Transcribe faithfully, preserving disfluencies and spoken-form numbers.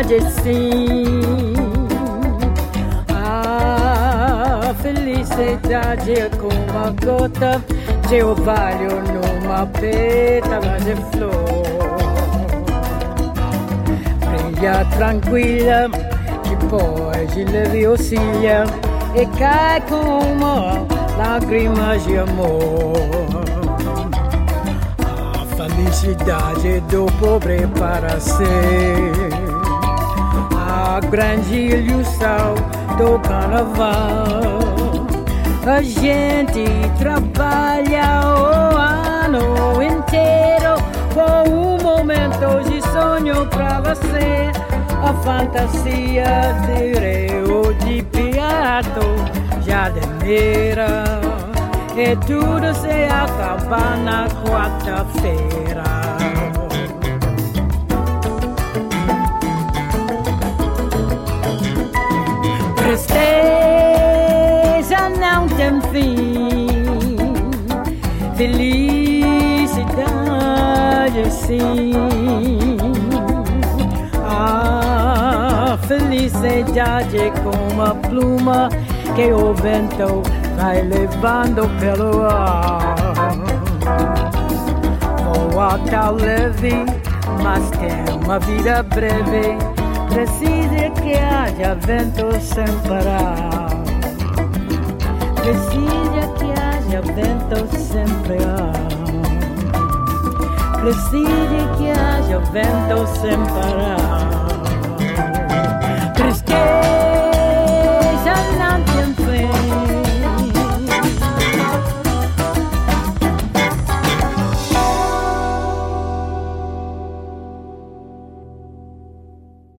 felicidade sim. A felicidade é como uma gota de orvalho numa pétala de flor. Brilha tranquila, depois de leve oscila e cai como lágrimas de amor. A felicidade do pobre para ser a grande ilusão do carnaval. A gente trabalha o ano inteiro com um momento de sonho pra você. A fantasia de Rio de Piato, jardineira, e tudo se acaba na quarta-feira. Tristeza não tem fim, felicidade sim. A felicidade é como uma pluma que o vento vai levando pelo ar. Voa tão leve, mas tem uma vida breve. Precisa que haja vento sem parar. Precisa que haja vento sem parar. Precisa que haja vento sem parar. Triste